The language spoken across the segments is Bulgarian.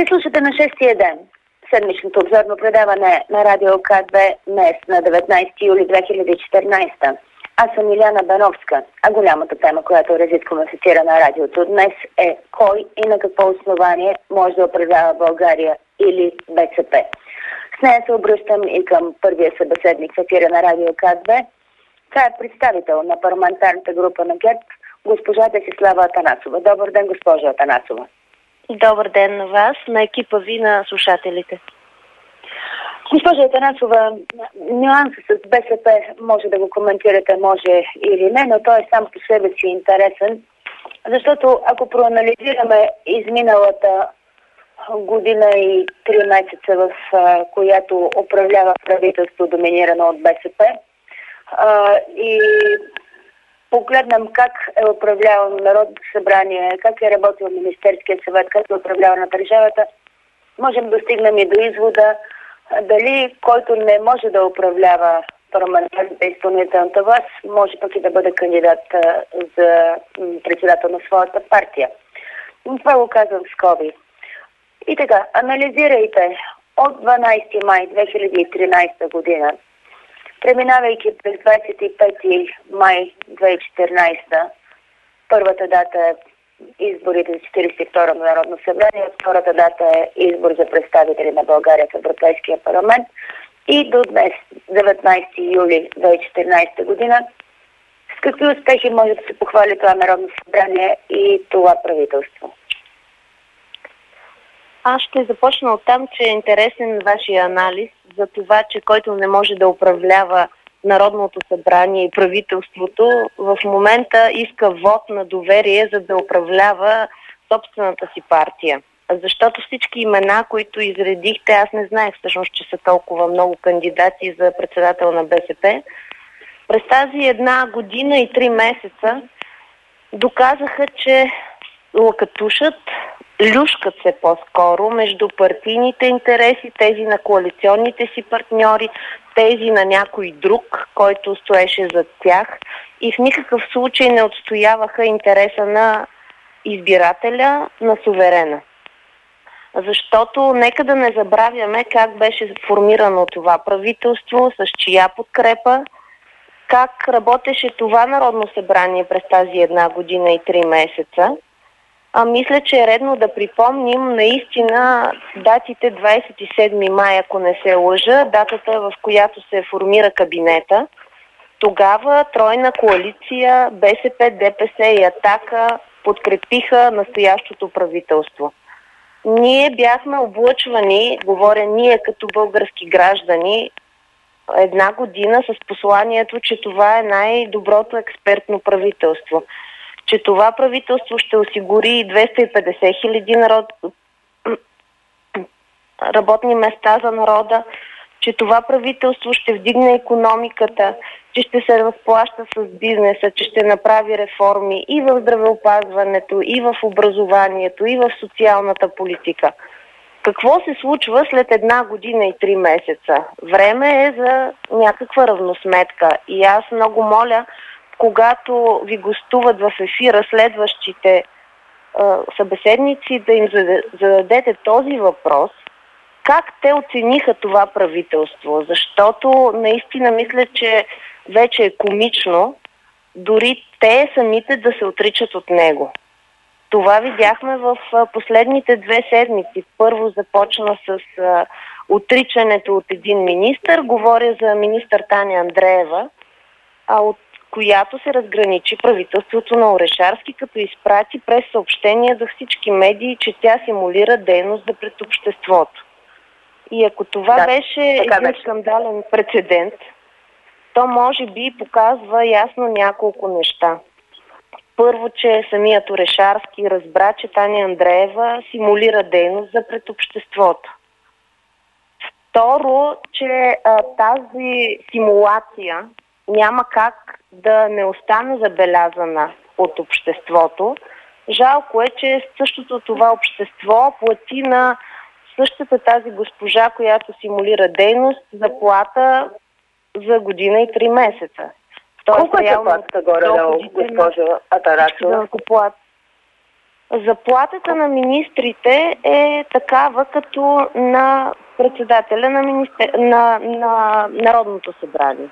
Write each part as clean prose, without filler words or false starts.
Вие слушате на 6-тия ден седмичното обзорно предаване на Радио К2 днес на 19 юли 2014. Аз съм Иляна Бановска, а голямата тема, която разискваме в ефира на радиото днес е кой и на какво основание може да управлява България или БСП. С нея се обръщам и към първия събеседник в ефира на Радио К2. Тя е представител на парламентарната група на ГЕРБ, госпожа Десислава Атанасова. Добър ден, госпожа Атанасова. Добър ден на вас, на екипа ви, на слушателите. Госпожа Атанасова, нюансът с БСП може да го коментирате, може или не, но той е сам по себе си интересен, защото ако проанализираме изминалата година и 3 месеца, в която управлява правителство, доминирано от БСП, и погледнем как е управлявано Народното събрание, как е работил Министерския съвет, как е управлявана държавата, можем да стигнем и до извода дали който не може да управлява парламентарната изпълнителната власт, може пък и да бъде кандидат за председател на своята партия. Това го казвам в скоби. И така, анализирайте от 12 май 2013 година, преминавайки през 25 май 2014, първата дата е изборите за 42-ро Народно събрание, втората дата е избор за представители на България в Европейския парламент и до днес, 19 юли 2014 година, с какви успехи може да се похвали това Народно събрание и това правителство? Аз ще започна от там, че е интересен вашия анализ за това, че който не може да управлява Народното събрание и правителството, в момента иска вод на доверие, за да управлява собствената си партия. Защото всички имена, които изредихте, аз не знаех всъщност, че са толкова много кандидати за председател на БСП. През тази 1 година и 3 месеца доказаха, че лакатушат, люшкат се по-скоро между партийните интереси, тези на коалиционните си партньори, тези на някой друг, който стоеше зад тях и в никакъв случай не отстояваха интереса на избирателя, на суверена. Защото нека да не забравяме как беше формирано това правителство, с чия подкрепа, как работеше това Народно събрание през тази 1 година и 3 месеца. Мисля, че е редно да припомним наистина датите 27 май, ако не се лъжа, датата, в която се формира кабинета. Тогава тройна коалиция БСП, ДПС и Атака подкрепиха настоящото правителство. Ние бяхме облъчвани, говоря ние като български граждани, 1 година с посланието, че това е най-доброто експертно правителство. Че това правителство ще осигури 250 хиляди работни места за народа, че това правителство ще вдигне икономиката, че ще се разплаща с бизнеса, че ще направи реформи и в здравеопазването, и в образованието, и в социалната политика. Какво се случва след 1 година и 3 месеца? Време е за някаква равносметка и аз много моля, когато ви гостуват в ефира следващите събеседници, да им зададете този въпрос, как те оцениха това правителство, защото наистина мисля, че вече е комично дори те самите да се отричат от него. Това видяхме в последните 2 седмици. Първо започна с отричането от един министър, говоря за министър Таня Андреева, от която се разграничи правителството на Орешарски, като изпрати през съобщения до всички медии, че тя симулира дейност за пред обществото. И ако това беше един скандален прецедент, то може би показва ясно няколко неща. Първо, че самият Орешарски разбра, че Таня Андреева симулира дейност за пред обществото. Второ, че тази симулация няма как да не остане забелязана от обществото. Жалко е, че същото това общество плати на същата тази госпожа, която симулира дейност, заплата за година и 3 месеца. Колко е заплатата горе-долу, госпожа Атанасова? Заплатата на министрите е такава като на председателя на Народното събрание.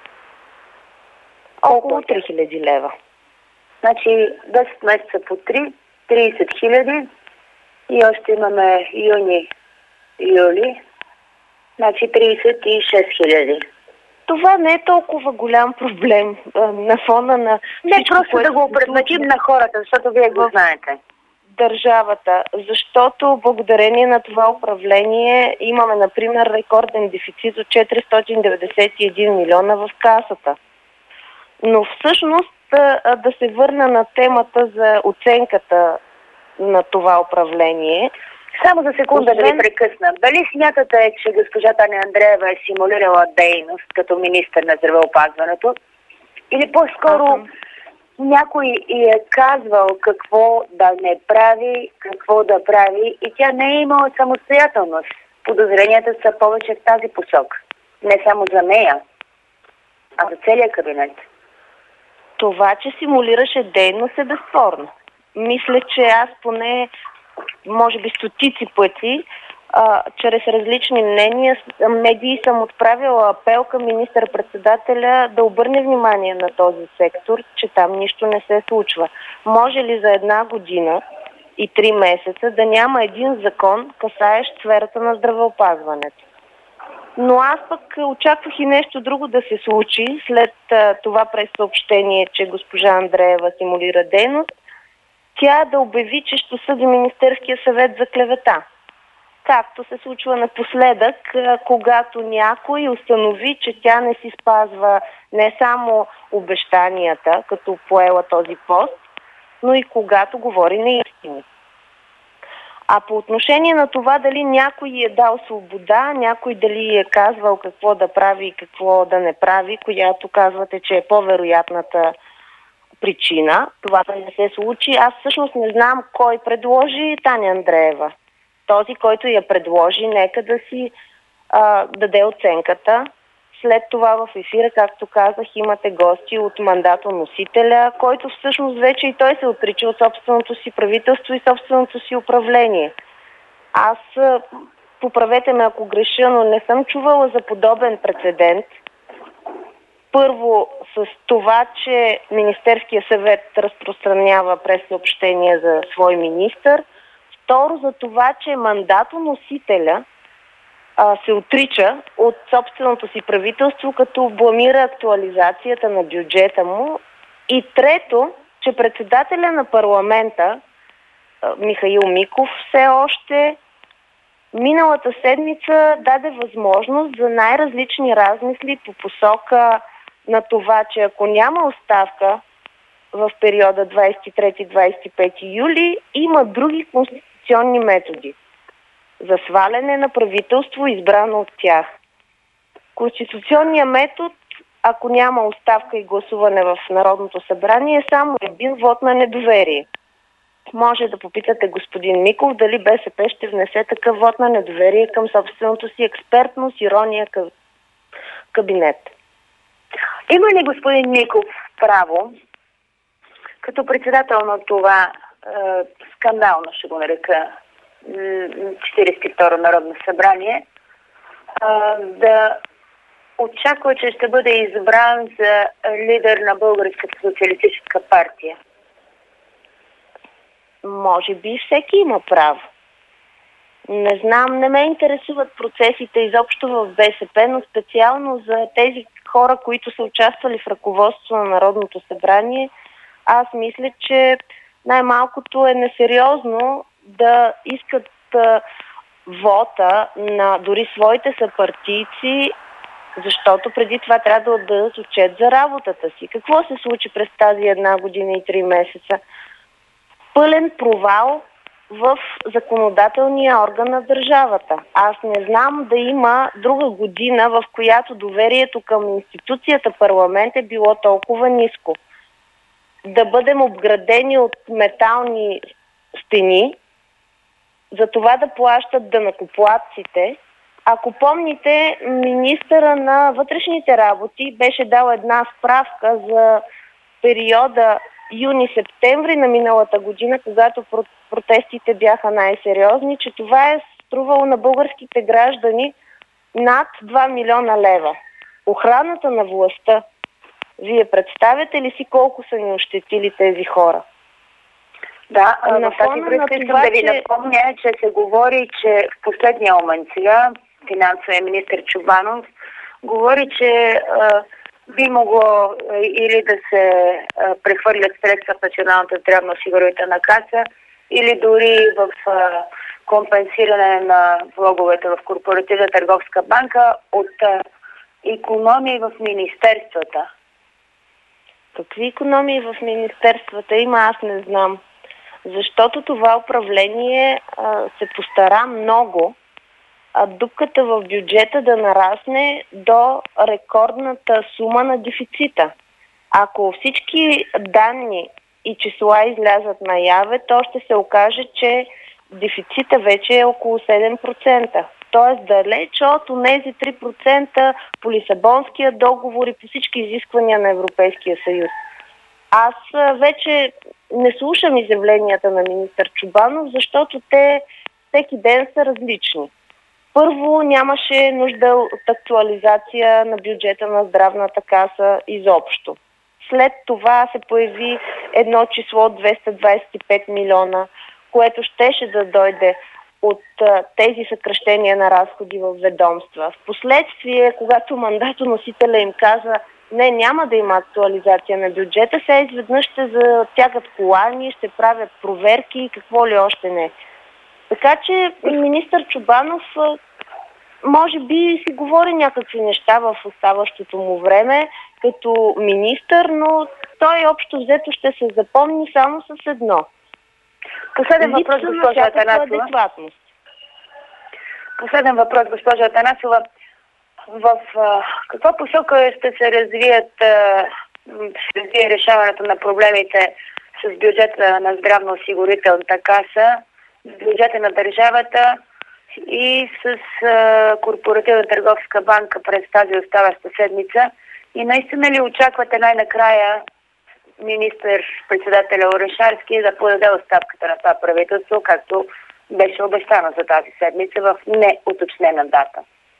Около 3000 лева. Значи 10 месеца по 3, 30 хиляди и още имаме юни, юли, значи 36 хиляди. Това не е толкова голям проблем на фона на всичко, просто да го предназначим на хората, защото вие го знаете. Държавата, защото благодарение на това управление имаме, например, рекорден дефицит от 491 милиона в касата. Но всъщност да се върна на темата за оценката на това управление. Само за секунда да ви прекъсна. Дали смятате, че госпожа Таня Андреева е симулирала дейност като министър на здравеопазването? Или по-скоро някой ѝ е казвал какво да не прави, какво да прави и тя не е имала самостоятелност. Подозренията са повече в тази посока. Не само за нея, а за целия кабинет. Това, че симулираше дейност е безспорно. Мисля, че аз поне, може би стотици пъти, чрез различни мнения, медии съм отправила апел към министър-председателя да обърне внимание на този сектор, че там нищо не се случва. Може ли за 1 година и 3 месеца да няма един закон, касаещ сферата на здравеопазването? Но аз пък очаквах и нещо друго да се случи след това пресъобщение, че госпожа Андреева симулира дейност. Тя да обяви, че ще съди Министерския съвет за клевета. Както се случва напоследък, когато някой установи, че тя не си спазва не само обещанията, като поела този пост, но и когато говори неистини. А по отношение на това дали някой е дал свобода, някой дали е казвал какво да прави и какво да не прави, която казвате, че е по-вероятната причина това да не се случи, аз всъщност не знам кой предложи Таня Андреева. Този, който я предложи, нека да си даде оценката. След това в ефира, както казах, имате гости от мандатоносителя, който всъщност вече и той се отрича от собственото си правителство и собственото си управление. Аз, поправете ме ако греша, но не съм чувала за подобен прецедент. Първо, с това, че Министерския съвет разпространява пресъобщения за свой министър. Второ, за това, че мандатоносителя се отрича от собственото си правителство, като бламира актуализацията на бюджета му. И трето, че председателя на парламента, Михаил Миков, все още миналата седмица даде възможност за най-различни размисли по посока на това, че ако няма оставка в периода 23-25 юли, има други конституционни методи за сваляне на правителство, избрано от тях. Конституционният метод, ако няма оставка и гласуване в Народното събрание, е само един вод на недоверие. Може да попитате господин Миков дали БСП ще внесе такъв вод на недоверие към собственото си експертно, с ирония кабинет. Има ли господин Миков право, като председател на това скандално, ще го нарека, 42-ро Народно събрание, да очаква, че ще бъде избран за лидер на Българската социалистическа партия? Може би всеки има право. Не знам, не ме интересуват процесите изобщо в БСП, но специално за тези хора, които са участвали в ръководството на Народното събрание, аз мисля, че най-малкото е несериозно да искат вота на дори своите съпартийци, защото преди това трябва да отдадат отчет за работата си. Какво се случи през тази 1 година и 3 месеца? Пълен провал в законодателния орган на държавата. Аз не знам да има друга година, в която доверието към институцията парламент е било толкова ниско. Да бъдем обградени от метални стени, за това да плащат данъкоплатците. Ако помните, министъра на вътрешните работи беше дал една справка за периода юни-септември на миналата година, когато протестите бяха най-сериозни, че това е струвало на българските граждани над 2 милиона лева. Охраната на властта. Вие представяте ли си колко са ни ощетили тези хора? Да, в тази връзка искам да ви напомня, че се говори, че в последния момент сега финансовия министър Чобанов говори, че би могло или да се прехвърлят средства в Националната здравноосигурителна каса, или дори в компенсиране на влоговете в Корпоративна търговска банка от икономии в министерствата. Какви икономии в министерствата има, аз не знам. Защото това управление се постара много, дупката в бюджета да нарасне до рекордната сума на дефицита. Ако всички данни и числа излязат наяве, то ще се окаже, че дефицита вече е около 7%. Тоест далеч от онези 3% по Лисабонския договор и по всички изисквания на Европейския съюз. Аз вече не слушам изявленията на министър Чобанов, защото те всеки ден са различни. Първо, нямаше нужда от актуализация на бюджета на здравната каса изобщо. След това се появи едно число от 225 милиона, което щеше да дойде от тези съкращения на разходи в ведомства. Впоследствие, когато мандатоносителя им каза, не, няма да има актуализация на бюджета, сега изведнъж ще затягат колани, ще правят проверки и какво ли още не. Така че министър Чобанов може би си говори някакви неща в оставащото му време като министър, но той общо взето ще се запомни само с едно. Последен въпрос, госпожа Атанасова. Последен въпрос, госпожа Атанасова. В каква посока ще се развие решаването на проблемите с бюджета на здравноосигурителната каса, с бюджета на държавата и с Корпоративна търговска банка през тази оставаща седмица? И наистина ли очаквате най-накрая министър-председателя Орешарски да подаде оставката на това правителство, както беше обещано за тази седмица в неуточнена дата?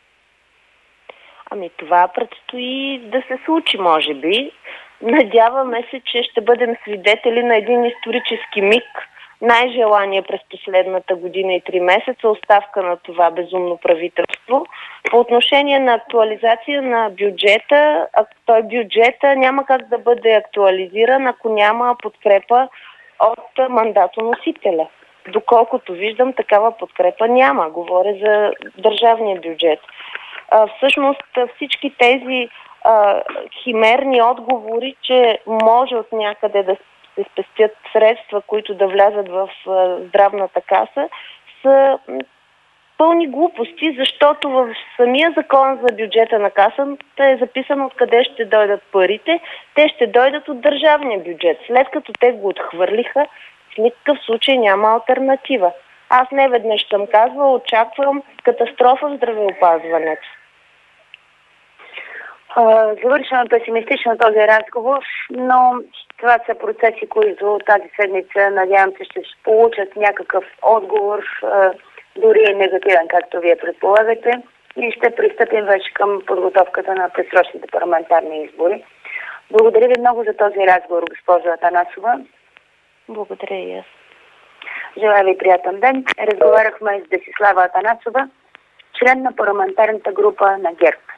Ами това предстои да се случи, може би. Надяваме се, че ще бъдем свидетели на един исторически миг, най-желание през последната година и 3 месеца, оставка на това безумно правителство. По отношение на актуализация на бюджета, той бюджета няма как да бъде актуализиран, ако няма подкрепа от мандатоносителя. Доколкото виждам, такава подкрепа няма. Говоря за държавния бюджет. Всъщност всички тези химерни отговори, че може от някъде да се спестят средства, които да влязат в здравната каса, са пълни глупости, защото в самия закон за бюджета на касата е записано откъде ще дойдат парите. Те ще дойдат от държавния бюджет. След като те го отхвърлиха, в никакъв случай няма алтернатива. Аз не веднъж съм казвала, очаквам катастрофа в здравеопазването. Завършвам песимистично този разговор, но това са процеси, които тази седмица, надявам се, ще получат някакъв отговор, дори негативен, както вие предполагате, и ще пристъпим вече към подготовката на предсрочните парламентарни избори. Благодаря ви много за този разговор, госпожо Атанасова. Благодаря и аз. Желая ви приятен ден. Разговаряхме с Десислава Атанасова, член на парламентарната група на ГЕРБ.